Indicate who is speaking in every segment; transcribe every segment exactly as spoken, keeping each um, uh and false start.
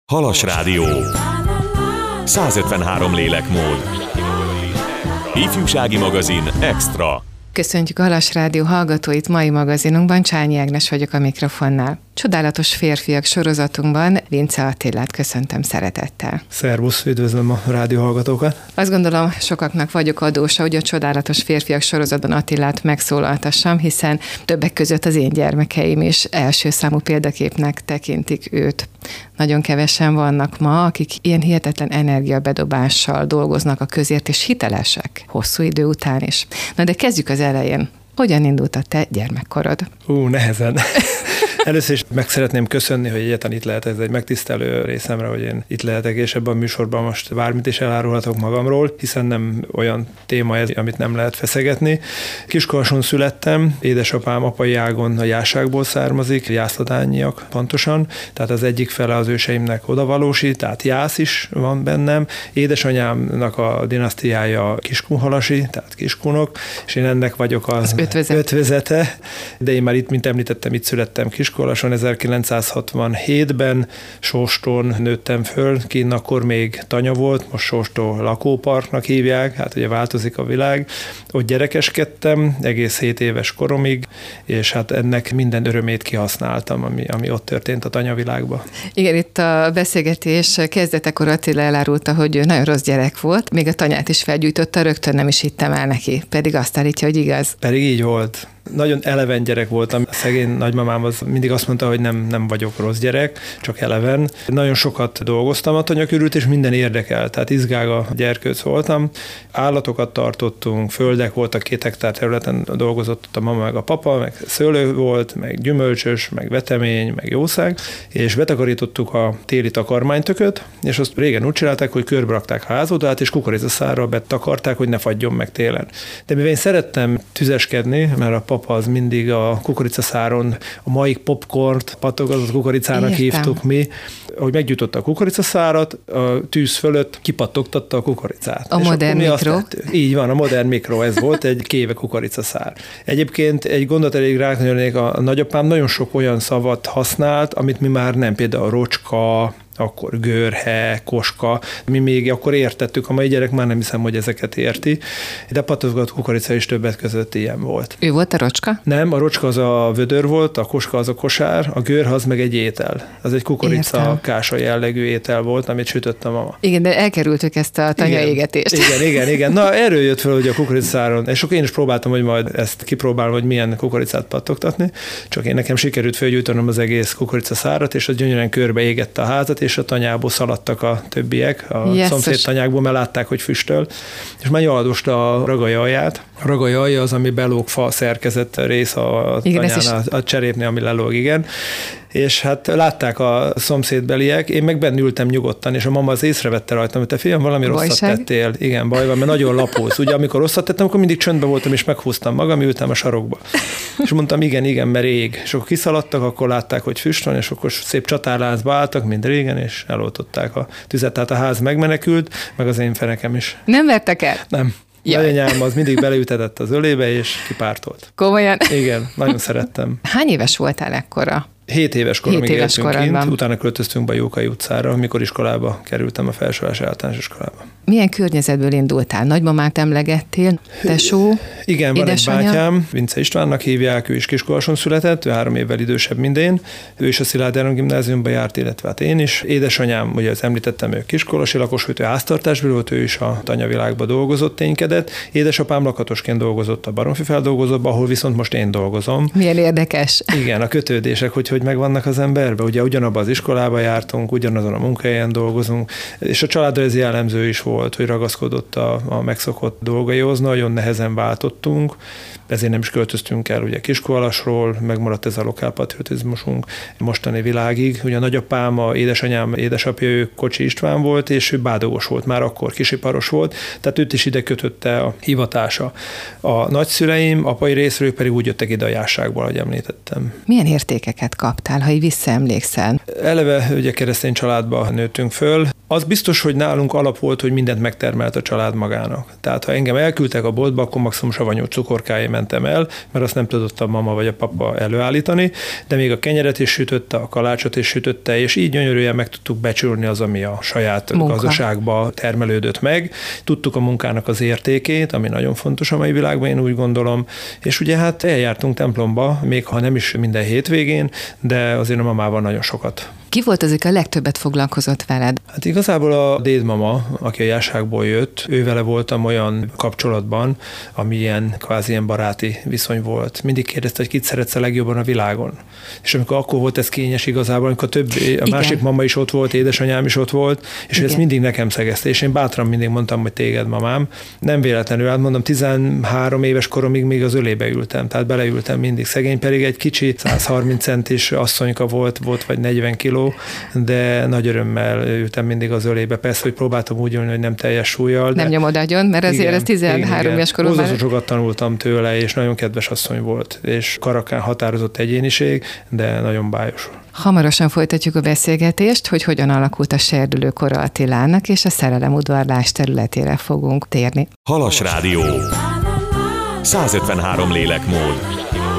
Speaker 1: Halas Rádió. százötvenhárom lélekmód. Ifjúsági magazin Extra.
Speaker 2: Köszöntjük a Halas Rádió hallgatóit mai magazinunkban, Csányi Ágnes vagyok a mikrofonnál. Csodálatos férfiak sorozatunkban Vince Attilát köszöntöm szeretettel.
Speaker 3: Szervusz, üdvözlöm a rádió hallgatókat.
Speaker 2: Azt gondolom, sokaknak vagyok adósa, hogy a Csodálatos férfiak sorozatban Attilát megszólaltassam, hiszen többek között az én gyermekeim is első számú példaképnek tekintik őt. Nagyon kevesen vannak ma, akik ilyen hihetetlen energiabedobással dolgoznak a közért, és hitelesek hosszú idő után is. Na de kezdjük az elején. Hogyan indult a te gyermekkorod?
Speaker 3: Ú, nehezen. Először is meg szeretném köszönni, hogy egyáltalán itt lehet, ez egy megtisztelő részemre, hogy én itt lehetek, és ebben a műsorban most bármit is elárulhatok magamról, hiszen nem olyan téma ez, amit nem lehet feszegetni. Kiskolson születtem, édesapám apai ágon a Jászságból származik, jászladányiak pontosan, tehát az egyik fele az őseimnek odavalósi, tehát Jász is van bennem. Édesanyámnak a dinasztiája Kiskunhalasi, tehát Kiskunok, és én ennek vagyok az, az ötvözet. ötvözete, de én már itt, mint említettem, itt születtem Kiskolason ezerkilencszázhatvanhétben, Sóstón nőttem föl, kinn akkor még tanya volt, most Sóstó lakóparknak hívják, hát ugye változik a világ. Ott gyerekeskedtem egész hét éves koromig, és hát ennek minden örömét kihasználtam, ami, ami ott történt a tanyavilágban.
Speaker 2: Igen, itt a beszélgetés kezdetekor Attila elárulta, hogy ő nagyon rossz gyerek volt, még a tanyát is felgyújtotta, rögtön nem is hittem el neki, pedig azt állítja, hogy igaz.
Speaker 3: Pedig így volt. Nagyon eleven gyerek voltam. A szegény nagymamám az mindig azt mondta, hogy nem, nem vagyok rossz gyerek, csak eleven. Nagyon sokat dolgoztam a tanya körül, és minden érdekel, tehát izgága gyerkőc voltam. Állatokat tartottunk, földek voltak, két hektár területen dolgozott a mama meg a papa, meg szőlő volt, meg gyümölcsös, meg vetemény, meg jószág, és betakarítottuk a téli takarmánytököt, és azt régen úgy csinálták, hogy körbe rakták a házodát, és kukoricaszárral betakarták, hogy ne fagyjon meg télen. De mivel én szerettem tüzeskedni, mert a papa az mindig a kukoricaszáron, a maik popcornt, patogatott kukoricának Értem. hívtuk mi, hogy meggyújtotta a kukoricaszárat, a tűz fölött kipattogtatta a kukoricát.
Speaker 2: A és modern mikro.
Speaker 3: Így van, a modern mikro, ez volt egy kéve kukoricaszár. Egyébként egy gondot elég ráknőnék, a nagyapám nagyon sok olyan szavat használt, amit mi már nem, például rocska, akkor görhe, koska, mi még akkor értettük, a mai gyerek már nem hiszem, hogy ezeket érti, de patozgat kukorica is többet között ilyen volt.
Speaker 2: Ő volt a rocska?
Speaker 3: Nem, a rocska az a vödör volt, a koska az a kosár, a görhe az meg egy étel. Az egy kukorica Értem. kása jellegű étel volt, amit sütött a mama.
Speaker 2: Igen, de elkerültük ezt a tanyaégetést.
Speaker 3: Igen, igen, igen, igen. Na, erről jött fel, hogy a kukoricaszáron, és akkor én is próbáltam, hogy majd ezt kipróbálom, hogy milyen kukoricát pattogtatni, csak én nekem sikerült felgyújtanom az egész kukoricaszárat, és az gyönyörűen körbe égette a házat, és a tanyából szaladtak a többiek, a yes, szomszéd tanyákból, mert látták, hogy füstöl, és már nyaladosta a ragai alját. A ragai alja az, ami belógfa szerkezet rész a igen, tanyán, a, a cserépnél, ami lelóg, igen. És hát látták a szomszédbeliek, én meg benne ültem nyugodtan, és a mama az észrevette rajtam, hogy te fiam, valami Bajság. rosszat tettél. Igen, baj van, mert nagyon lapulsz. Ugye, amikor rosszat tettem, akkor mindig csöndben voltam, és meghúztam magam, ültem a sarokba. És mondtam, igen, igen, mert rég. És akkor kiszaladtak, akkor látták, hogy füst van, és akkor szép csatárlázba álltak, mint régen, és eloltották a tüzet. Tehát a ház megmenekült, meg az én fenekem is.
Speaker 2: Nem vertek el?
Speaker 3: Nem. Nagyanyám az mindig beleütetett az ölébe, és kipártolt.
Speaker 2: Komolyan?
Speaker 3: Igen, nagyon szerettem.
Speaker 2: Hány éves voltál ekkora?
Speaker 3: Hét éves koromig éltünk kint,
Speaker 2: van.
Speaker 3: Utána költöztünk be Jókai utcára, amikor iskolába kerültem, a felsőházi általános iskolába.
Speaker 2: Milyen környezetből indultál? Nagymamát emlegettél, tesó,
Speaker 3: Igen, van
Speaker 2: édesanyja?
Speaker 3: egy bátyám, Vince Istvánnak hívják, ő is Kiskolason született, ő három évvel idősebb, mint én. Ő is a Szilágyi Ároni gimnáziumba járt, illetve hát én is. Édesanyám, ugye az említettem, ő kiskolosi lakos volt, ő háztartásból volt, ő is a tanyavilágba dolgozott, ténykedett. Édesapám lakatosként dolgozott a Baromfifeldolgozóban, ahol viszont most én dolgozom.
Speaker 2: Milyen érdekes.
Speaker 3: Igen, a kötődések, hogy hogy megvannak az emberben. Ugye ugyanabban az iskolába jártunk, ugyanazon a munkahelyen dolgozunk, és a családra ez jellemző is volt, hogy ragaszkodott a, a megszokott dolgaihoz, nagyon nehezen váltottunk, ezért nem is költöztünk el ugye Kiskolasról, megmaradt ez a lokálpatriotizmusunk mostani világig. Ugye a nagyapám, a édesanyám, édesapja, ő Kocsi István volt, és ő bádogos volt, már akkor kisiparos volt, tehát őt is ide kötötte a hivatása. A nagyszüleim, apai részről pedig úgy jöttek ide a Jászságból, ahogy említettem.
Speaker 2: Milyen értékeket kaptál, ha így visszaemlékszel?
Speaker 3: Eleve ugye keresztény családba nőttünk föl. Az biztos, hogy nálunk alap volt, hogy mindent megtermelt a család magának. Tehát ha engem elküldtek a boltba, akkor maximum savanyú cukorkáim mentem el, mert azt nem tudott a mama vagy a papa előállítani, de még a kenyeret is sütötte, a kalácsot is sütötte, és így gyönyörűen meg tudtuk becsülni az, ami a saját Munka. gazdaságba termelődött meg. Tudtuk a munkának az értékét, ami nagyon fontos a mai világban, én úgy gondolom, és ugye hát eljártunk templomba, még ha nem is minden hétvégén, de azért a mamával nagyon sokat.
Speaker 2: Ki volt az, aki a legtöbbet foglalkozott veled?
Speaker 3: Hát igazából a dédmama, aki a járságból jött, ővele voltam olyan kapcsolatban, ami ilyen kvázi ilyen baráti viszony volt. Mindig kérdezte, hogy kit szeretsz a legjobban a világon. És amikor akkor volt ez kényes igazából, amikor több, a Igen. másik mama is ott volt, édesanyám is ott volt, és ezt mindig nekem szegezte, és én bátran mindig mondtam, hogy téged, mamám. Nem véletlenül, hát mondom, tizenhárom éves koromig még az ölébe ültem, tehát beleültem mindig. Szegény pedig egy kicsi száz harminc centis asszonyka volt, volt vagy negyven kiló, de nagy örömmel ültem mindig az ölébe. Persze, hogy próbáltam úgy ülni, hogy nem teljes súlyjal.
Speaker 2: Nem nyomod agyon, mert azért igen, ez tizenhárom éves koromban.
Speaker 3: Hozzá sokat tanultam tőle, és nagyon kedves asszony volt, és karakán határozott egyéniség, de nagyon bájos.
Speaker 2: Hamarosan folytatjuk a beszélgetést, hogy hogyan alakult a serdülőkora Attilának, és a szerelemudvarlás területére fogunk térni.
Speaker 1: Halas Rádió. százötvenhárom lélekmód.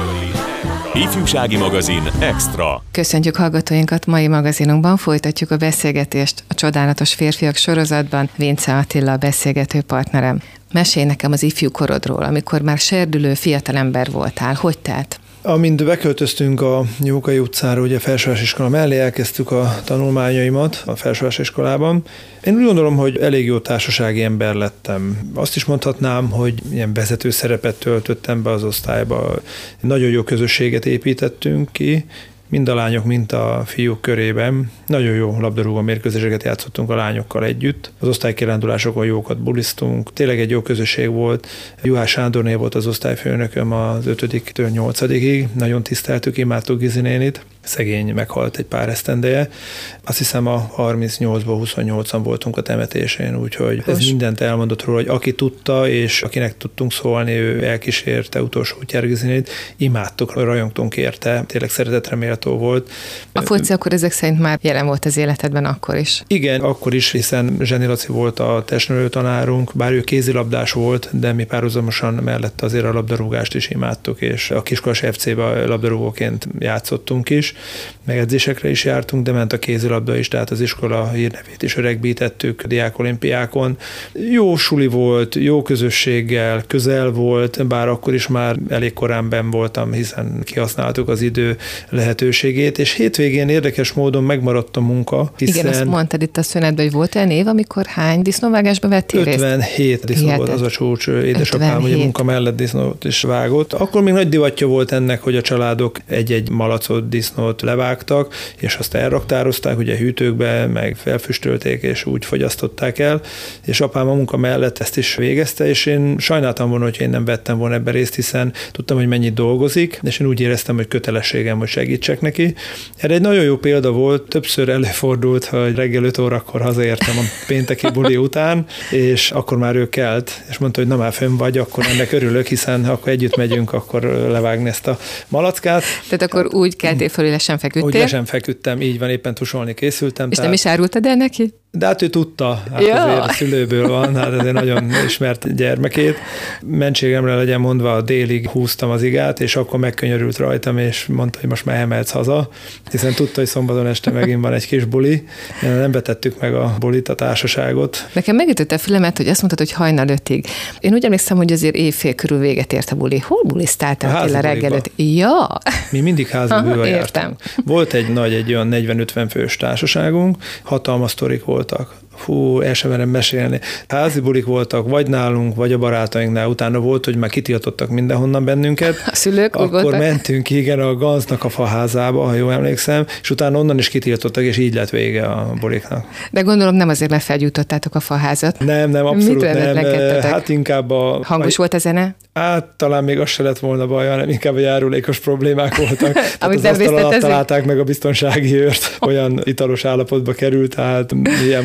Speaker 1: Ifjúsági magazin Extra.
Speaker 2: Köszöntjük hallgatóinkat, mai magazinunkban folytatjuk a beszélgetést a Csodálatos férfiak sorozatban. Vince Attila a beszélgető partnerem. Mesélj nekem az ifjú korodról, amikor már serdülő fiatalember voltál. Hogy telt?
Speaker 3: Amint beköltöztünk a Jókai utcára, ugye a felsőházi iskola mellé, elkezdtük a tanulmányaimat a felsőházi iskolában. Én úgy gondolom, hogy elég jó társasági ember lettem. Azt is mondhatnám, hogy ilyen vezető szerepet töltöttem be az osztályba. Nagyon jó közösséget építettünk ki, mind a lányok, mind a fiúk körében. Nagyon jó labdarúgó mérkőzéseket játszottunk a lányokkal együtt. Az osztálykirándulásokon jókat bulisztunk. Tényleg egy jó közösség volt. Juhász Sándorné volt az osztályfőnököm az ötödiktől nyolcadikig. Nagyon tiszteltük, imádtuk Gizi nénit. Szegény meghalt egy pár esztendeje. Azt hiszem a harmincnyolcból huszonnyolcan voltunk a temetésén, úgyhogy ez mindent elmondott róla, hogy aki tudta, és akinek tudtunk szólni, ő elkísérte utolsó útjára Gizi nénit. Imádtuk, rajongtunk érte, tényleg szeretetre méltó volt.
Speaker 2: A foci akkor ezek szerint már jelen volt az életedben akkor is?
Speaker 3: Igen, akkor is, hiszen Zseni Laci volt a testnevelő tanárunk, bár ő kézilabdás volt, de mi párhuzamosan mellett azért a labdarúgást is imádtuk, és a Kiskolasi ef cé-be labdarúgóként játszottunk is, meg edzésekre is jártunk, de ment a kézilabda is, tehát az iskola hírnevét is öregbítettük diákolimpiákon. Jó suli volt, jó közösséggel, közel volt, bár akkor is már elég korán benn voltam, hiszen kihasználtuk az idő lehetőségét, és hétvégén érdekes módon megmaradt a munka, hiszen...
Speaker 2: Igen, azt mondtad itt a szünetben, hogy volt olyan év, amikor hány disznóvágásba vettél részt?
Speaker 3: ötvenhét disznó volt az a csúcs, édesapám, hogy a munka mellett disznót is vágott. Akkor még nagy divatja volt ennek, hogy a családok egy-egy malacot, disznót levágtak, és azt elraktározták, ugye hűtőkbe, meg felfüstölték, és úgy fogyasztották el, és apám a munka mellett ezt is végezte, és én sajnáltam volna, hogy én nem vettem volna ebbe részt, hiszen tudtam, hogy mennyit dolgozik, és én úgy éreztem, hogy kötelességem, hogy segítsek neki. Erre egy nagyon jó példa volt, többször előfordult, hogy reggel öt órakor hazaértem a pénteki buli után, és akkor már ő kelt, és mondta, hogy na már fönn vagy, akkor ennek örülök, hiszen akkor együtt megyünk, akkor levágni ezt a malackát.
Speaker 2: Tehát akkor úgy keltél föl, hogy le sem feküdtél?
Speaker 3: Úgy le sem feküdtem, így van, éppen tusolni készültem.
Speaker 2: És
Speaker 3: tehát...
Speaker 2: nem is árultad el neki?
Speaker 3: De hát ő tudta, hát
Speaker 2: ja.
Speaker 3: azért a szülőből van, hát ez egy nagyon ismert gyermekét. Mentségemre legyen mondva, délig húztam az igát, és akkor megkönyörült rajtam, és mondta, hogy most már emelsz haza, hiszen tudta, hogy szombaton este megint van egy kis buli. Nem betettük meg a bulit, a társaságot.
Speaker 2: Nekem megütött a fülemet, hogy azt mondtad, hogy hajnal ötig. Én úgy emlékszem, hogy azért évfél körül véget ért a buli. Hol bulisztáltál a reggel öt? Ja.
Speaker 3: Mi mindig házibuliba jártunk. Volt egy nagy, egy olyan negyven-ötven fős társaságunk, hatalmas sztorik voltak. Fú, el sem merem mesélni. Házi bulik voltak, vagy nálunk, vagy a barátainknál. Utána volt, hogy már kitiltottak mindenhonnan bennünket.
Speaker 2: A szülők
Speaker 3: Akkor
Speaker 2: voltak?
Speaker 3: mentünk, igen, a Ganznak a faházába, ha jól emlékszem, és utána onnan is kitiltottak, és így lett vége a buliknak.
Speaker 2: De gondolom nem azért, mert felgyújtottátok a faházat.
Speaker 3: Nem, nem, abszolút nem. Hát inkább a...
Speaker 2: Hangos volt a zene?
Speaker 3: Hát talán még az se lett volna baj, hanem inkább a járulékos problémák voltak.
Speaker 2: Amit
Speaker 3: az asztal alatt találták meg a biztonsági őrt, olyan italos állapotba került, tehát ilyen már raktak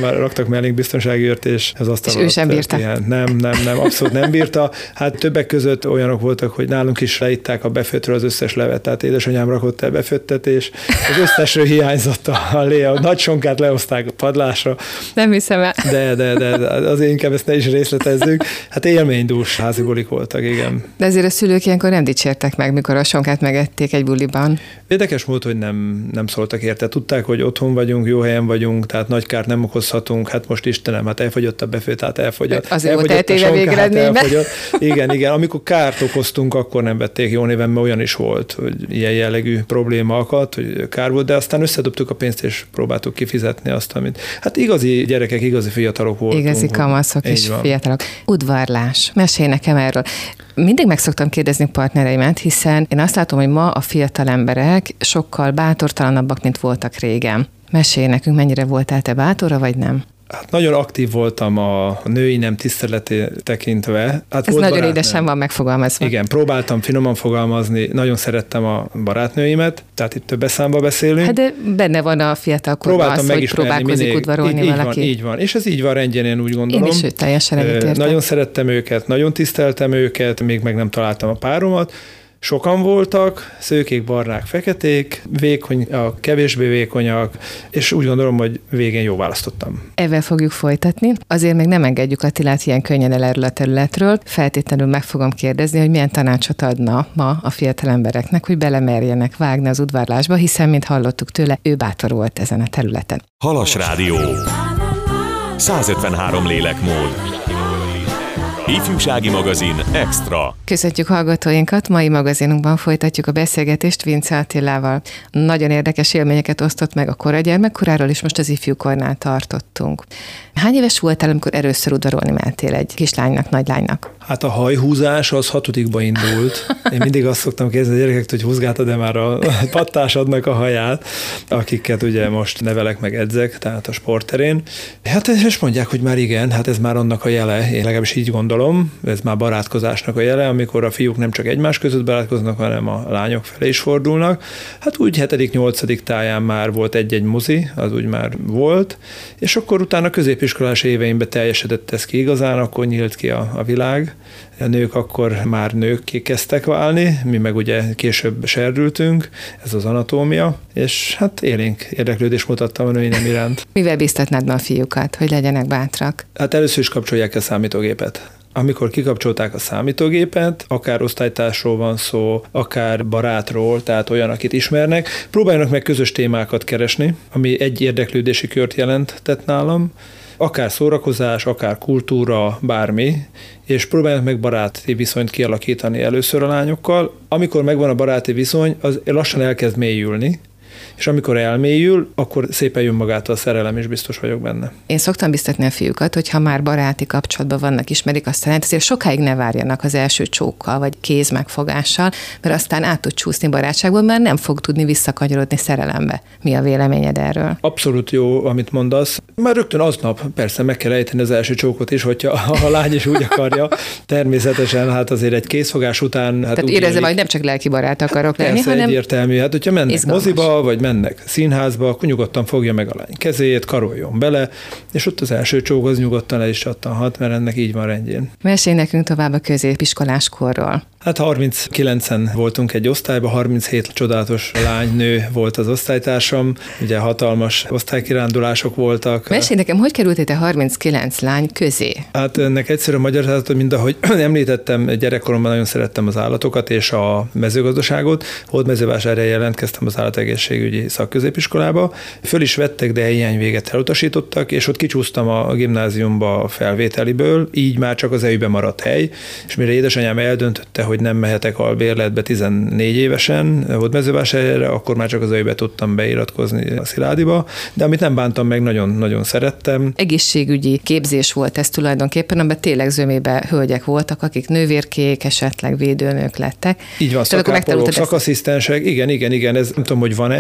Speaker 3: hoztak mellénk biztonsági őrt, és az asztal
Speaker 2: és ő sem bírta.
Speaker 3: Ilyen. Nem, nem, nem, abszolút nem bírta. Hát többek között olyanok voltak, hogy nálunk is leitták a befőtről az összes levet, tehát édesanyám rakott el befőttet, és az összesről hiányzott a lé, a nagy sonkát lehozták a padlásra.
Speaker 2: Nem hiszem el.
Speaker 3: De, de, de, de azért inkább ezt ne is részletezzük. Hát élménydús házi bulik voltak, igen.
Speaker 2: De azért a szülők ilyenkor nem dicsértek meg, mikor a sonkát megették egy buliban.
Speaker 3: Érdekes volt, hogy nem, nem szóltak érte. Tudták, hogy otthon vagyunk, jó helyen vagyunk, tehát nagy kárt nem okozhatunk. Hát most Istenem, hát elfogyott a befő, tehát elfogyott.
Speaker 2: Azért volt eltéve végeredményben.
Speaker 3: Hát igen, igen. Amikor kárt okoztunk, akkor nem vették jó néven, mert olyan is volt, hogy ilyen jellegű probléma akadt, hogy kár volt, de aztán összedobtuk a pénzt, és próbáltuk kifizetni azt, amit. Hát igazi gyerekek, igazi fiatalok voltunk.
Speaker 2: Igazi kamaszok és fiatalok. Udvarlás. Mesélj nekem erről. Mindig meg szoktam kérdezni partnereimet, hiszen én azt látom, hogy ma a fiatal emberek sokkal bátortalanabbak, mint voltak régen. Mesélj nekünk, mennyire voltál te bátora, vagy nem?
Speaker 3: Hát nagyon aktív voltam a női nem tiszteletét tekintve. Hát
Speaker 2: ez
Speaker 3: volt
Speaker 2: nagyon
Speaker 3: barátnőm.
Speaker 2: édesen van megfogalmazva.
Speaker 3: Igen, próbáltam finoman fogalmazni, nagyon szerettem a barátnőimet, tehát itt több számba beszélünk.
Speaker 2: Hát de benne van a fiatalkorban az, hogy próbálkozik minél, udvarolni
Speaker 3: így, így
Speaker 2: valaki.
Speaker 3: Van, így van, és ez így van rendjén, én úgy gondolom.
Speaker 2: Én is őt teljesen egyetértek.
Speaker 3: Nagyon szerettem őket, nagyon tiszteltem őket, még meg nem találtam a páromat. Sokan voltak, szőkék, barnák, feketék, vékony, a kevésbé vékonyak, és úgy gondolom, hogy végén jó választottam.
Speaker 2: Ezzel fogjuk folytatni. Azért még nem engedjük Attilát ilyen könnyen el erről a területről. Feltétlenül meg fogom kérdezni, hogy milyen tanácsot adna ma a fiatal embereknek, hogy belemerjenek vágni az udvarlásba, hiszen, mint hallottuk tőle, ő bátor volt ezen a területen.
Speaker 1: Halas Rádió. százötvenhárom lélekmód. Ifjúsági magazin Extra.
Speaker 2: Köszöntjük hallgatóinkat, mai magazinunkban folytatjuk a beszélgetést Vince Attilával. Nagyon érdekes élményeket osztott meg a kora gyermekkoráról, és most az ifjúkornál tartottunk. Hány éves voltál, amikor először udvarolni mentél egy kislánynak, nagylánynak?
Speaker 3: Hát a hajhúzás az hatodikba indult. Én mindig azt szoktam kérdezni a gyerekektől, hogy húzgáltad-e már a pattásadnak a haját, akiket ugye most nevelek meg edzek, tehát a sportterén. Hát és mondják, hogy már igen, hát ez már annak a jele, én legalábbis így gondolom, ez már barátkozásnak a jele, amikor a fiúk nem csak egymás között barátkoznak, hanem a lányok felé is fordulnak. Hát úgy hetedik-nyolcadik táján már volt egy-egy mozi, az úgy már volt, és akkor utána középiskolás éveimben teljesedett ez ki igazán, akkor nyílt ki a, a világ. A nők akkor már nőkké kezdtek válni, mi meg ugye később serdültünk, ez az anatómia, és hát élénk érdeklődést mutattam a női nem iránt.
Speaker 2: Mivel biztatnád be a fiúkat, hogy legyenek bátrak?
Speaker 3: Hát először is kapcsolják a számítógépet. Amikor kikapcsolták a számítógépet, akár osztálytársról van szó, akár barátról, tehát olyan, akit ismernek, próbáljanak meg közös témákat keresni, ami egy érdeklődési kört jelentett nálam, akár szórakozás, akár kultúra, bármi, és próbálják meg baráti viszonyt kialakítani először a lányokkal. Amikor megvan a baráti viszony, az lassan elkezd mélyülni, és amikor elmélyül, akkor szépen jön magától a szerelem, és biztos vagyok benne.
Speaker 2: Én szoktam biztatni a fiúkat, hogy ha már baráti kapcsolatban vannak, ismerik azt a lányt, azért sokáig ne várjanak az első csókkal, vagy kézmegfogással, mert aztán át tud csúszni barátságból, mert nem fog tudni visszakanyarodni szerelembe. Mi a véleményed erről?
Speaker 3: Abszolút jó, amit mondasz. Már rögtön aznap persze meg kell ejteni az első csókot is, hogyha a lány is úgy akarja. Természetesen, hát azért egy kézfogás után... Hát
Speaker 2: tehát érezem, hogy nem csak lelki barát akarok
Speaker 3: hát
Speaker 2: lenni,
Speaker 3: persze, hanem egyértelmű. Hát, hogyha mennek izgalmas moziba, vagy mennek színházba, akkor nyugodtan fogja meg a lány kezét, karoljon bele, és ott az első csók az nyugodtan el is csattanhat, mert ennek így van rendjén.
Speaker 2: Mesélj nekünk tovább a középiskolás korról.
Speaker 3: Hát harminckilencen voltunk egy osztályban, harminchét csodálatos lány, nő volt az osztálytársam, ugye hatalmas osztálykirándulások voltak.
Speaker 2: Mesélj nekem, hogy kerültél te harminckilenc lány közé?
Speaker 3: Hát ennek egyszerűen magyarázatot, mint ahogy említettem, gyerekkoromban nagyon szerettem az állatokat és a mezőgazdaságot. Hódmezővásárhelyen jelentkeztem az állategészségügyi szakközépiskolába. Föl is vettek, de hiány véget elutasítottak, és ott kicsúsztam a gimnáziumba a felvételiből, így már csak az é u-ben maradt hely, és mire édesanyám eldöntötte, hogy nem mehetek albérletbe tizennégy évesen Hódmezővásárhelyre, akkor már csak az é u-be tudtam beiratkozni a Sziládiba, de amit nem bántam meg, nagyon-nagyon szerettem.
Speaker 2: Egészségügyi képzés volt ez tulajdonképpen, amiben tényleg zömébe hölgyek voltak, akik nővérkék, esetleg védőnők lettek.
Speaker 3: Így van, szakápolók, szakasszisztensek, igen, igen, igen, ez nem tudom, hogy van-e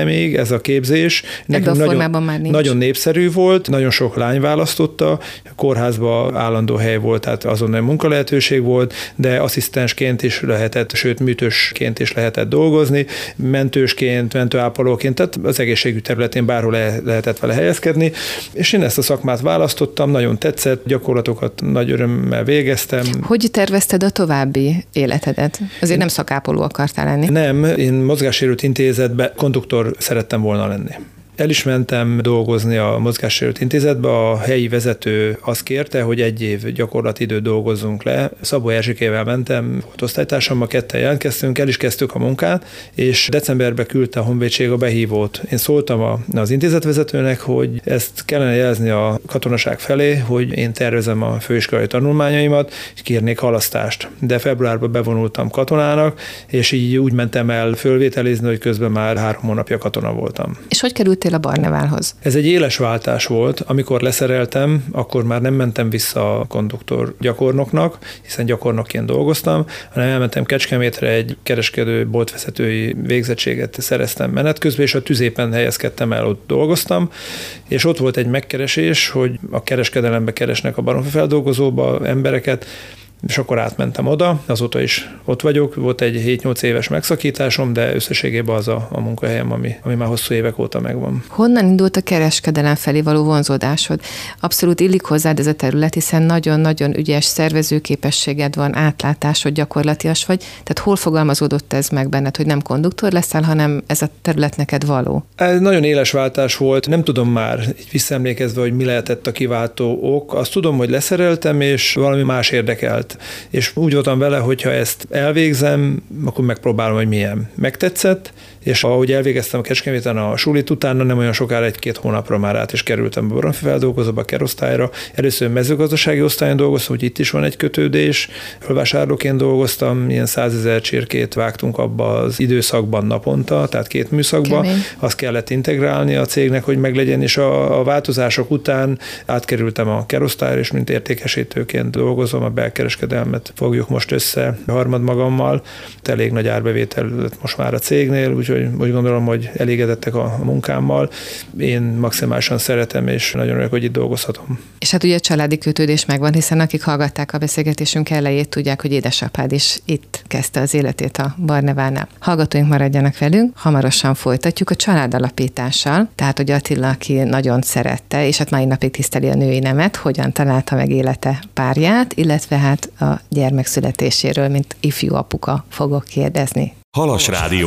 Speaker 3: ideje még ez a képzés.
Speaker 2: Nekünk nagyon, már nincs.
Speaker 3: Nagyon népszerű volt, nagyon sok lány választotta, kórházban állandó hely volt, tehát azonnal munkalehetőség volt, de asszisztensként is lehetett, sőt műtősként is lehetett dolgozni, mentősként, mentőápolóként, tehát az egészségügy területén bárhol le- lehetett vele helyezkedni, és én ezt a szakmát választottam, nagyon tetszett, gyakorlatokat nagy örömmel végeztem.
Speaker 2: Hogy tervezted a további életedet? Azért nem szakápoló akartál lenni.
Speaker 3: Nem, én mozgássérült intézetben konduktor szerettem volna lenni. El is mentem dolgozni a mozgássérült intézetbe, a helyi vezető azt kérte, hogy egy év gyakorlati időt dolgozzunk le. Szabó Erzsikével mentem, volt osztálytársammal, ketten jelentkeztünk, el is kezdtük a munkát, és decemberben küldte a honvédség a behívót. Én szóltam az intézetvezetőnek, hogy ezt kellene jelezni a katonaság felé, hogy én tervezem a főiskolai tanulmányaimat, és kérnék halasztást. De februárban bevonultam katonának, és így úgy mentem el fölvételizni, hogy közben már három hónapja katona voltam.
Speaker 2: És hogy kerültél a Barneválhoz?
Speaker 3: Ez egy éles váltás volt. Amikor leszereltem, akkor már nem mentem vissza a konduktor gyakornoknak, hiszen gyakornokként dolgoztam, hanem elmentem Kecskemétre, egy kereskedő boltvezetői végzettséget szereztem menet közben, és a tüzépen helyezkedtem el, ott dolgoztam, és ott volt egy megkeresés, hogy a kereskedelembe keresnek a baromfafeldolgozóba embereket, és akkor átmentem oda, azóta is ott vagyok, volt egy hét-nyolc éves megszakításom, de összességében az a, a munkahelyem, ami, ami már hosszú évek óta megvan.
Speaker 2: Honnan indult a kereskedelem felé való vonzódásod? Abszolút illik hozzád ez a terület, hiszen nagyon-nagyon ügyes szervezőképességed van, átlátásod, gyakorlatias vagy, tehát hol fogalmazódott ez meg benned, hogy nem konduktor leszel, hanem ez a terület neked való?
Speaker 3: Ez nagyon éles váltás volt, nem tudom már így visszaemlékezve, hogy mi lehetett a kiváltó ok. Azt tudom, hogy leszereltem, és valami más érdekelt. És úgy voltam vele, hogy ha ezt elvégzem, akkor megpróbálom, hogy milyen. Megtetszett, és ahogy elvégeztem a Kecskeméten a sulit, utána nem olyan sokára, egy-két hónapra már át is kerültem a baromfafeldolgozóba, a kerosztályra. Először mezőgazdasági osztályon dolgoztam, hogy itt is van egy kötődés. Fölvásárlóként dolgoztam, ilyen százezer csirkét vágtunk abba az időszakban naponta, tehát két műszakban.
Speaker 2: Kemény.
Speaker 3: Azt kellett integrálni a cégnek, hogy meglegyen, és a, a változások után átkerültem a kerosztályra, és mint értékesítőként dolgozom, a belkereskedelmet fogjuk most össze harmadmagammal. Elég nagy árbevétel lett most már a cégnél, úgyhogy úgy gondolom, hogy elégedettek a munkámmal. Én maximálisan szeretem, és nagyon örülök, hogy itt dolgozhatom.
Speaker 2: És hát ugye a családi kötődés megvan, hiszen akik hallgatták a beszélgetésünk elejét, tudják, hogy édesapád is itt kezdte az életét a Barnevánál. Hallgatóink maradjanak velünk, hamarosan folytatjuk a családalapítással, tehát hogy Attila, aki nagyon szerette, és hát mai napig tiszteli a női nemet, hogyan találta meg élete párját, illetve hát a gyermek születéséről, mint ifjú apuka fogok kérdezni.
Speaker 1: Halas Rádió.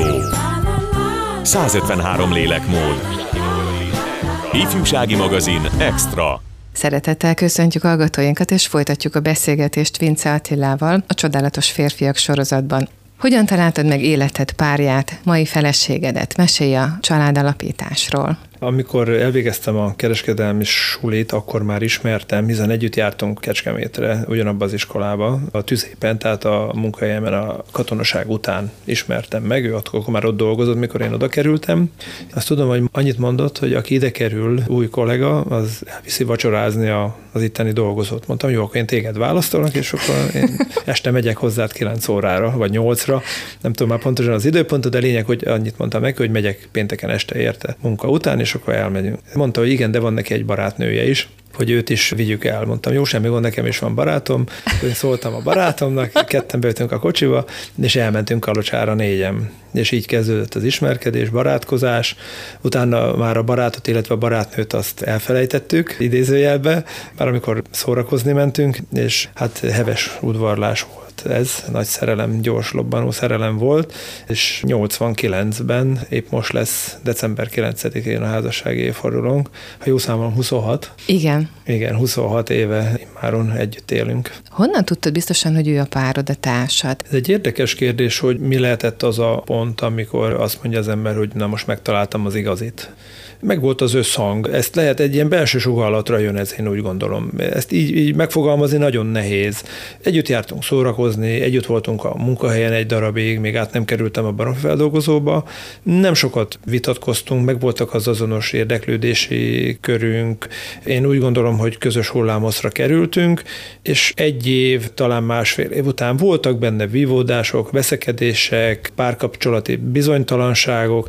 Speaker 1: százötvenhárom lélekmód. Ifjúsági magazin Extra.
Speaker 2: Szeretettel köszöntjük hallgatóinkat, és folytatjuk a beszélgetést Vince Attilával a Csodálatos férfiak sorozatban. Hogyan találtad meg életed, párját, mai feleségedet? Mesélj a családalapításról.
Speaker 3: Amikor elvégeztem a kereskedelmi sulit, akkor már ismertem, hiszen együtt jártunk Kecskemétre, ugyanabban az iskolába, a tüzépen, tehát a munkahelyemen a katonaság után ismertem meg, ő akkor már ott dolgozott, mikor én oda kerültem. Azt tudom, hogy annyit mondott, hogy aki ide kerül, új kollega, az elviszi vacsorázni a, az itteni dolgozót. Mondtam, jó, akkor én téged választanak, és akkor én este megyek hozzád kilenc órára, vagy nyolcra, nem tudom már pontosan az időpontot, de lényeg, hogy annyit mondtam neki, hogy megyek pénteken este érte munka után, és akkor elmegyünk. Mondta, hogy igen, de van neki egy barátnője is, hogy őt is vigyük el. Mondtam, jó, semmi gond, nekem is van barátom. Én szóltam a barátomnak, ketten beültünk a kocsiba, és elmentünk Kalocsára négyen. És így kezdődött az ismerkedés, barátkozás. Utána már a barátot, illetve a barátnőt azt elfelejtettük, idézőjelbe, már amikor szórakozni mentünk, és hát heves udvarlás volt. Ez nagy szerelem, gyors lobbanó szerelem volt, és nyolcvankilencben, épp most lesz december kilencedikén a házassági évfordulónk, ha jó számolom huszonhat.
Speaker 2: Igen.
Speaker 3: Igen, huszonhat éve immáron együtt élünk.
Speaker 2: Honnan tudtad biztosan, hogy ő a párod, a társad?
Speaker 3: Ez egy érdekes kérdés, hogy mi lehetett az a pont, amikor azt mondja az ember, hogy na most megtaláltam az igazit. meg volt az összhang. Ezt lehet egy ilyen belső sugallatra jön ez, én úgy gondolom. Ezt így, így megfogalmazni nagyon nehéz. Együtt jártunk szórakozni, együtt voltunk a munkahelyen egy darabig, még át nem kerültem a baromfifeldolgozóba. Nem sokat vitatkoztunk, meg voltak az azonos érdeklődési körünk. Én úgy gondolom, hogy közös hullámoszra kerültünk, és egy év, talán másfél év után voltak benne vívódások, veszekedések, párkapcsolati bizonytalanságok,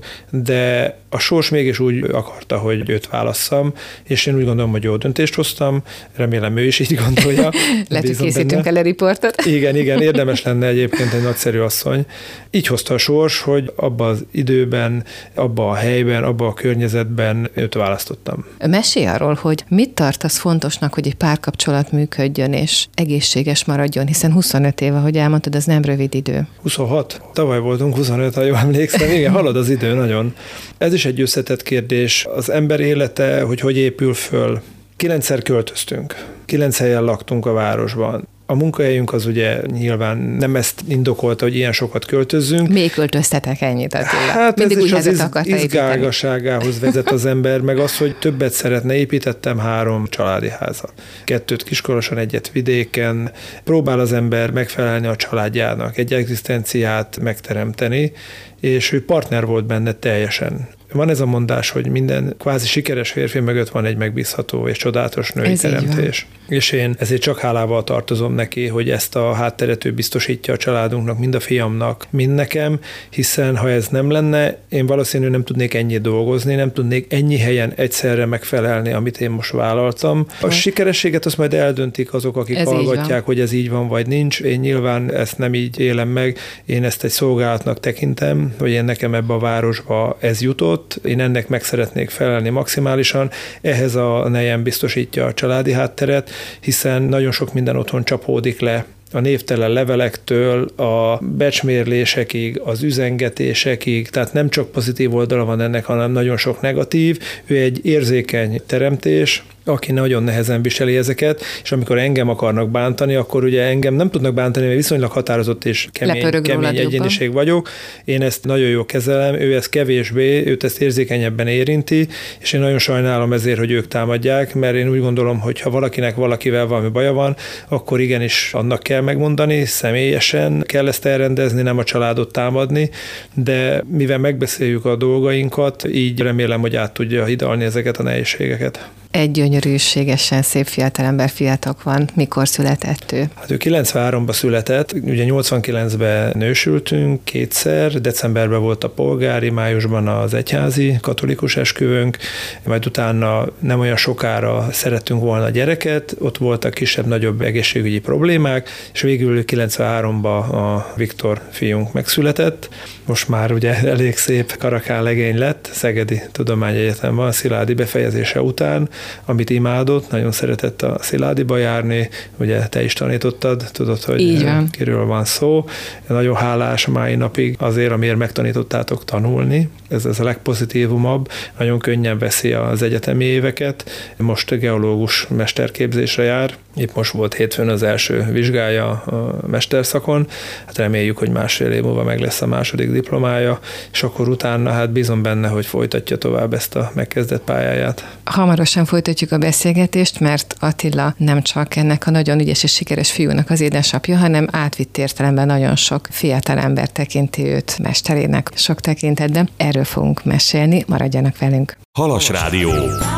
Speaker 3: de a sors mégis úgy akarta, hogy őt válasszam, és én úgy gondolom, hogy jó döntést hoztam, remélem ő is így gondolja.
Speaker 2: Lehet, hogy készítünk el a riportot.
Speaker 3: Igen, igen, érdemes lenne egyébként, egy nagyszerű asszony. Így hozta a sors, hogy abban az időben, abban a helyben, abban a környezetben őt választottam.
Speaker 2: Mesélj arról, hogy mit tartasz fontosnak, hogy egy párkapcsolat működjön és egészséges maradjon, hiszen huszonöt év, ahogy elmondtad, az nem rövid idő.
Speaker 3: huszonhat? Tavaly voltunk huszonöt, ha jól emlékszem. Igen, halad az idő nagyon. Ez is egy összetett kérdés. Az ember élete, hogy hogy épül föl. Kilencszer költöztünk. Kilenc helyen laktunk a városban. A munkahelyünk az ugye nyilván nem ezt indokolta, hogy ilyen sokat költözzünk.
Speaker 2: Miért költöztetek ennyit, Attila?
Speaker 3: Hát
Speaker 2: mindig
Speaker 3: ez
Speaker 2: úgy
Speaker 3: is az iz,
Speaker 2: építeni.
Speaker 3: izgálgaságához vezet az ember, meg az, hogy többet szeretne. Építettem három családi házat. Kettőt Kiskoroson, egyet vidéken. Próbál az ember megfelelni a családjának, egy egzisztenciát megteremteni, és ő partner volt benne teljesen. Van ez a mondás, hogy minden kvázi sikeres férfi mögött van egy megbízható és csodálatos női ez teremtés. És én ezért csak hálával tartozom neki, hogy ezt a hátteret ő biztosítja a családunknak, mind a fiamnak, mind nekem, hiszen ha ez nem lenne, én valószínűleg nem tudnék ennyit dolgozni, nem tudnék ennyi helyen egyszerre megfelelni, amit én most vállaltam. A sikerességet azt majd eldöntik azok, akik ez hallgatják, hogy ez így van, vagy nincs. Én nyilván ezt nem így élem meg, én ezt egy szolgálatnak tekintem, hogy én nekem ebbe a városba ez jutott. Én ennek meg szeretnék felelni maximálisan, ehhez a nejem biztosítja a családi hátteret, hiszen nagyon sok minden otthon csapódik le, a névtelen levelektől a becsmérlésekig, az üzengetésekig, tehát nem csak pozitív oldala van ennek, hanem nagyon sok negatív. Ő egy érzékeny teremtés, aki nagyon nehezen viseli ezeket, és amikor engem akarnak bántani, akkor ugye engem nem tudnak bántani, mert viszonylag határozott és kemény, kemény egyéniség vagyok. Én ezt nagyon jól kezelem, ő ezt kevésbé, őt ezt érzékenyebben érinti, és én nagyon sajnálom ezért, hogy ők támadják, mert én úgy gondolom, hogy ha valakinek valakivel valami baja van, akkor igenis annak kell megmondani, személyesen kell ezt elrendezni, nem a családot támadni, de mivel megbeszéljük a dolgainkat, így remélem, hogy át tudja hidalni ezeket a nehézségeket.
Speaker 2: Egy gyönyörűségesen szép fiatalember fiatok van. Mikor született ő?
Speaker 3: Hát ő kilencvenháromban született, ugye nyolcvankilencben nősültünk kétszer, decemberben volt a polgári, májusban az egyházi katolikus esküvőnk, majd utána nem olyan sokára szerettünk volna a gyereket, ott voltak kisebb-nagyobb egészségügyi problémák, és végül kilencvenháromban a Viktor fiunk megszületett. Most már ugye elég szép karakán legény lett, Szegedi Tudományegyetemben a Sziládi befejezése után, amit imádott, nagyon szeretett a Sziládiba járni, ugye te is tanítottad, tudod, hogy van. Kiről van szó. Nagyon hálás mai napig azért, amiért megtanítottátok tanulni. Ez, ez a legpozitívumabb, nagyon könnyen veszi az egyetemi éveket. Most geológus mesterképzésre jár, épp most volt hétfőn az első vizsgája a mesterszakon, hát reméljük, hogy másfél év múlva meg lesz a második diplomája, és akkor utána hát bízom benne, hogy folytatja tovább ezt a megkezdett pályáját.
Speaker 2: Hamarosan folytatjuk a beszélgetést, mert Attila nem csak ennek a nagyon ügyes és sikeres fiúnak az édesapja, hanem átvitt értelemben nagyon sok fiatal ember tekinti őt mesterének sok tekintetben. Erről fogunk mesélni, maradjanak velünk.
Speaker 1: Halas Rádió.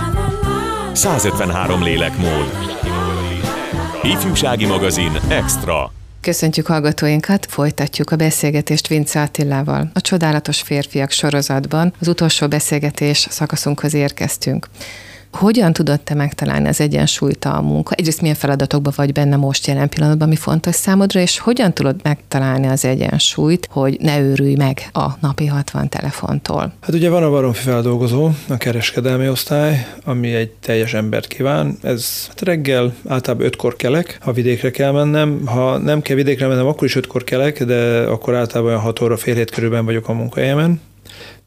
Speaker 1: százötvenhárom lélekmód. Ifjúsági magazin Extra.
Speaker 2: Köszöntjük hallgatóinkat, folytatjuk a beszélgetést Vince Attilával. A Csodálatos férfiak sorozatban az utolsó beszélgetés szakaszunkhoz érkeztünk. Hogyan tudod te megtalálni az egyensúlyt a munka? Egyrészt milyen feladatokban vagy benne most jelen pillanatban, mi fontos számodra, és hogyan tudod megtalálni az egyensúlyt, hogy ne őrülj meg a napi hatvan telefontól?
Speaker 3: Hát ugye van a baromfifeldolgozó, a kereskedelmi osztály, ami egy teljes embert kíván. Ez hát reggel általában ötkor kelek, ha vidékre kell mennem. Ha nem kell vidékre mennem, akkor is ötkor kelek, de akkor általában olyan hat óra, fél hét körülben vagyok a munkahelyemen.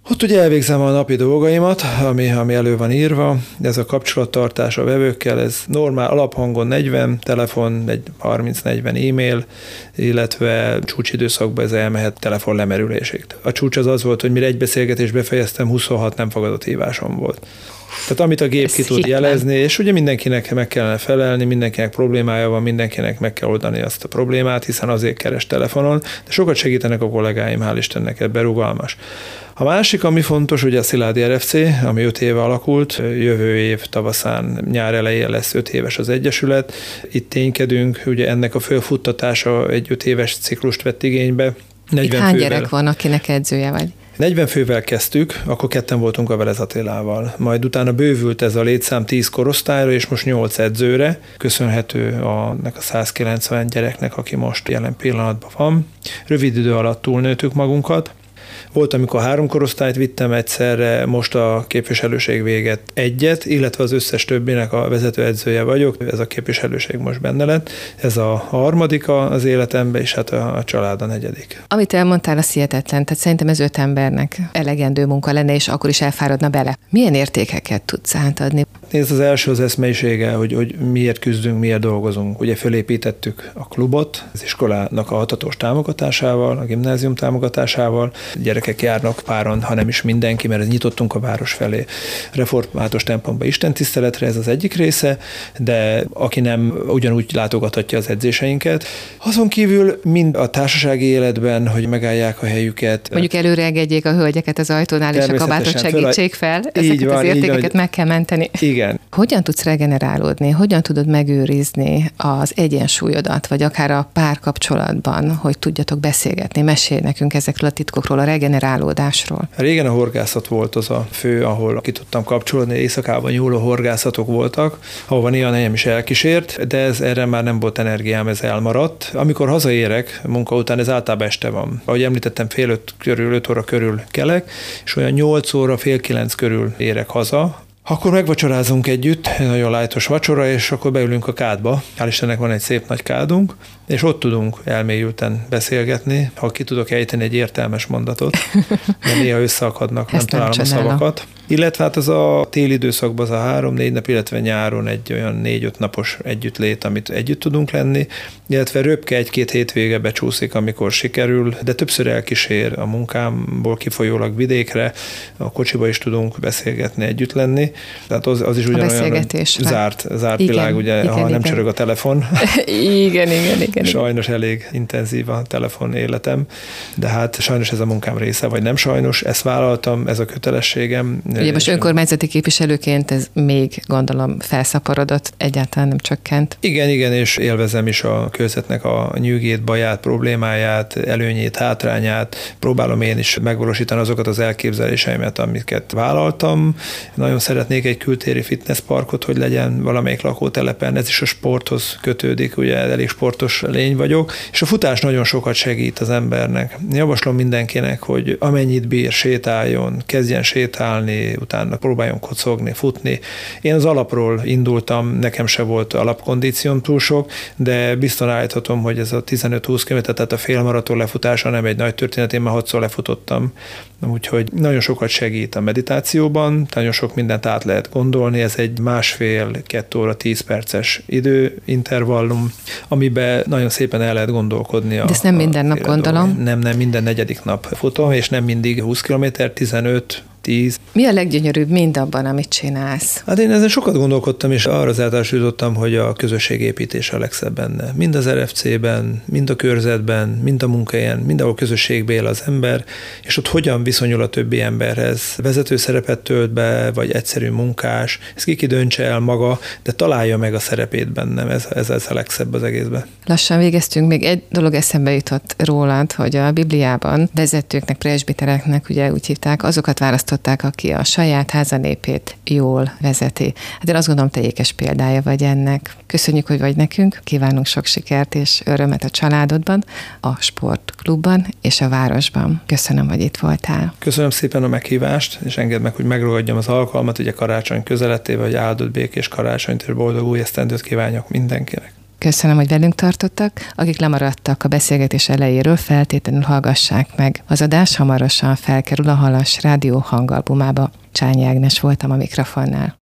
Speaker 3: Ott ugye elvégzem a napi dolgaimat, ami, ami elő van írva. Ez a kapcsolattartás a vevőkkel, ez normál alaphangon negyven, telefon egy harminc-negyven e-mail, illetve csúcsidőszakban ez elmehet telefon lemerülésig. A csúcs az az volt, hogy mire egy beszélgetést befejeztem, huszonhat nem fogadott hívásom volt. Tehát amit a gép ez ki tud jelezni, és ugye mindenkinek meg kellene felelni, mindenkinek problémája van, mindenkinek meg kell oldani azt a problémát, hiszen azért keres telefonon, de sokat segítenek a kollégáim, hál' Istennek, ebben rugalmas. A másik, ami fontos, ugye a Sziládi er ef cé, ami öt éve alakult, jövő év tavaszán, nyár elején lesz öt éves az Egyesület. Itt ténykedünk, ugye ennek a fölfuttatása egy öt éves ciklust vett igénybe.
Speaker 2: Itt hány fővel. Gyerek van, akinek edzője vagy?
Speaker 3: negyven fővel kezdtük, akkor ketten voltunk a Velez Attilával. Majd utána bővült ez a létszám tíz korosztályra, és most nyolc edzőre, köszönhető annak a százkilencven gyereknek, aki most jelen pillanatban van. Rövid idő alatt túlnőttük magunkat. Volt, amikor három korosztályt vittem egyszerre, most a képviselőség véget egyet, illetve az összes többinek a vezetőedzője vagyok. Ez a képviselőség most benne lett. Ez a harmadika az életemben, és hát a, a család a negyedik.
Speaker 2: Amit elmondtál, az hihetetlen. Tehát szerintem ez öt embernek elegendő munka lenne, és akkor is elfáradna bele. Milyen értékeket tudsz átadni?
Speaker 3: Nézd, az első az eszmeisége, hogy, hogy miért küzdünk, miért dolgozunk. Ugye fölépítettük a klubot, az iskolának a hatatos támogatásával, a gimnázium támogatásával. Gyerekek járnak páran, ha nem is mindenki, mert nyitottunk a város felé. Református templomba istentiszteletre, ez az egyik része, de aki nem, ugyanúgy látogathatja az edzéseinket. Azon kívül mind a társasági életben, hogy megállják a helyüket.
Speaker 2: Mondjuk előre engedjék a hölgyeket az ajtónál, és a kabátot segítsék fel. Ezeket van, az értékeket van, meg kell menteni.
Speaker 3: Igen.
Speaker 2: Hogyan tudsz regenerálódni? Hogyan tudod megőrizni az egyensúlyodat, vagy akár a párkapcsolatban, hogy tudjatok beszélgetni? Mesélj nekünk ezekről a titkokról, a regenerálódásról.
Speaker 3: Régen a horgászat volt az a fő, ahol ki tudtam kapcsolódni, éjszakában nyúló horgászatok voltak, ahova néha nekem is elkísért, de ez erre már nem volt energiám, ez elmaradt. Amikor hazaérek munka után, ez általában este van. Ahogy említettem, fél öt körül, öt óra körül kelek, és olyan nyolc óra, fél kilenc körül érek haza. Akkor megvacsorázunk együtt, egy nagyon lájtos vacsora, és akkor beülünk a kádba. Hál' Istennek van egy szép nagy kádunk, és ott tudunk elmélyülten beszélgetni, ha ki tudok ejteni egy értelmes mondatot, de néha összeakadnak, nem találom a szavakat. Illetve hát az a téli időszakban az a három-négy nap, illetve nyáron egy olyan négy-öt napos együttlét, amit együtt tudunk lenni, illetve röpke egy-két hétvége becsúszik, amikor sikerül, de többször elkísér a munkámból kifolyólag vidékre, a kocsiba is tudunk beszélgetni, együtt lenni. Tehát az, az is ugyanolyan zárt, zárt igen, világ, ugye, igen, ha igen. nem csörög a telefon.
Speaker 2: igen, igen, igen.
Speaker 3: Sajnos elég intenzív a telefon életem, de hát sajnos ez a munkám része, vagy nem sajnos, ezt vállaltam, ez a kötelességem.
Speaker 2: Ugye most önkormányzati képviselőként ez még gondolom felszaporodott, egyáltalán nem csökkent.
Speaker 3: Igen, igen, és élvezem is a körzetnek a nyűgét, baját, problémáját, előnyét, hátrányát. Próbálom én is megvalósítani azokat az elképzeléseimet, amiket vállaltam. Nagyon szeretnék egy kültéri fitnessparkot, hogy legyen valamelyik lakótelepen, ez is a sporthoz kötődik, ugye elég sportos lény vagyok, és a futás nagyon sokat segít az embernek. Javaslom mindenkinek, hogy amennyit bír, sétáljon, kezdjen sétálni, utána próbáljon kocogni, futni. Én az alapról indultam, nekem se volt alapkondícióm túl sok, de biztosan állíthatom, hogy ez a tizenöt-húsz kilométer, tehát a félmaraton lefutása nem egy nagy történet, én már hatszor lefutottam. Úgyhogy nagyon sokat segít a meditációban, nagyon sok mindent át lehet gondolni, ez egy másfél-két óra tíz perces időintervallum, amiben nagyon szépen el lehet gondolkodni.
Speaker 2: De ezt nem minden nap gondolom.
Speaker 3: Nem, nem, minden negyedik nap futom, és nem mindig húsz kilométer, tizenöt, tíz.
Speaker 2: Mi a leggyönyörűbb mindabban, amit csinálsz?
Speaker 3: Hát én ezen sokat gondolkodtam, és arra az eltársul jutottam, hogy a közösségépítés a legszebb benne. Mind az er ef cében, mind a körzetben, mind a munkahelyen, mindenhol közösségbe él az ember, és ott hogyan viszonyul a többi emberhez. Vezető szerepet tölt be, vagy egyszerű munkás, ezt ki ki döntse el maga, de találja meg a szerepét bennem. Ez, ez, ez a legszebb az egészben.
Speaker 2: Lassan végeztünk, még egy dolog eszembe jutott rólad, hogy a Bibliában vezetőknek, presbitereknek, ugye úgy hívták, azokat választották, aki a saját házanépét jól vezeti. Hát én azt gondolom, te ékes példája vagy ennek. Köszönjük, hogy vagy nekünk, kívánunk sok sikert és örömet a családodban, a sportklubban és a városban. Köszönöm, hogy itt voltál.
Speaker 3: Köszönöm szépen a meghívást, és engedd meg, hogy megragadjam az alkalmat, ugye karácsony közelettével, hogy áldott békés karácsonyt és boldog új esztendőt kívánjak mindenkinek.
Speaker 2: Köszönöm, hogy velünk tartottak. Akik lemaradtak a beszélgetés elejéről, feltétlenül hallgassák meg. Az adás hamarosan felkerül a Halas Rádió hangalbumába. Csányi Ágnes voltam a mikrofonnál.